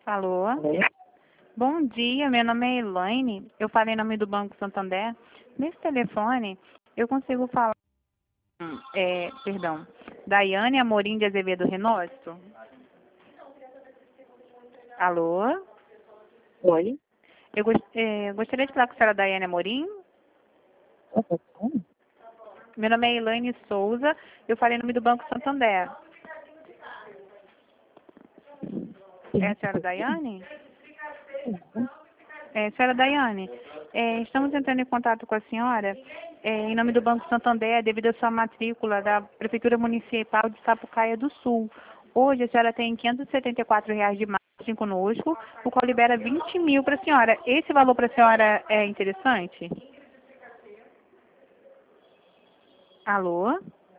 Alô? Alô? Bom dia, meu nome é Elaine. Eu falei em nome do Banco Santander. Nesse telefone, eu consigo falar, Daiane Amorim de Azevedo Renócio? Alô? Oi? Eu gostaria de falar com a senhora Daiane Amorim. Meu nome é Elaine Souza. Eu falei em nome do Banco Santander. É a senhora Daiane? Senhora Daiane, estamos entrando em contato com a senhora em nome do Banco Santander devido à sua matrícula da Prefeitura Municipal de Sapucaia do Sul. Hoje a senhora tem R$ 574 de margem conosco, o qual libera 20 mil para a senhora. Esse valor para a senhora é interessante? Alô?